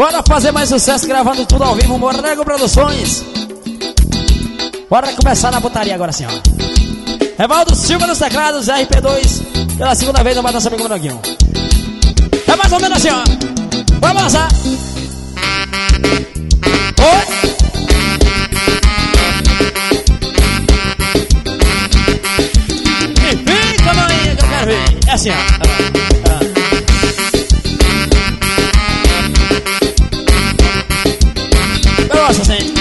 Bora fazer mais sucesso gravando tudo ao vivo, Mornego Produções. Bora começar na putaria agora, assim, ó. Evaldo Silva nos teclados, RP2. Pela segunda vez, eu vou dar amigo Monoguinho. É mais ou menos assim, ó. Vamos lançar. Oi. Fica, mãe, que eu quero ver. É assim, ó. Eu gosto assim.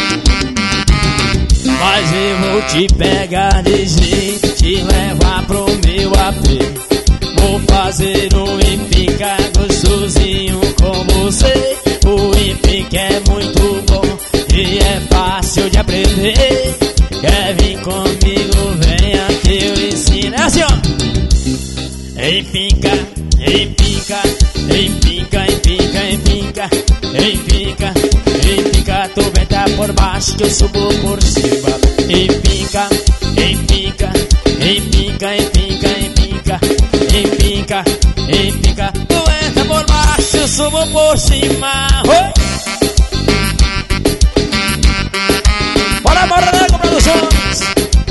Mas eu vou te pegar de jeito, te levar pro meu AP. Vou fazer um Impica gostosinho com você. O Impica é muito bom e é fácil de aprender. Quer vir comigo, venha que eu ensino. É assim, ó. Impica, Impica, Impica, Impica, Impica, Impica, Impica. Tu venta por baixo que eu subo por cima. Impica, Impica, Impica, Impica, Impica, Impica, Impica. Tu entra por baixo, eu subo por cima. Oi! Bora, Mornego Produções.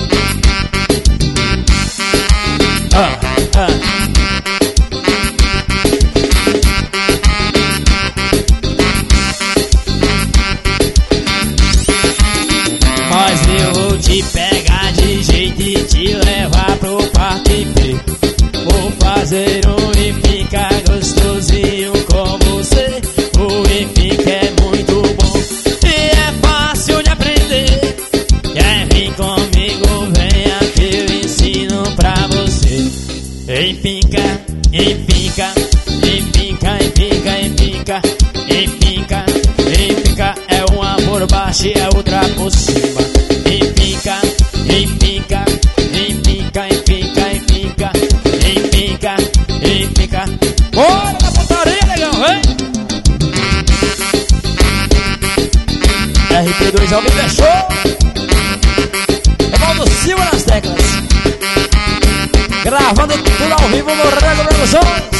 Mas eu vou te pegar de jeito e te levar pro Parque B. Vou fazer um Impica gostosinho com você. O Impica é muito bom e é fácil de aprender. Quer vir comigo, venha que eu ensino pra você. Impica, Impica, Impica, Impica, Impica, Impica, Impica. É uma por baixo e a outra por cima. Impica, Impica, Impica, Impica, Impica, Impica, Impica. Bora na putaria, negão, vem! RP2 ao vivo é show. Evaldo Silva nas teclas. Gravando tudo ao vivo, Mornego Produções.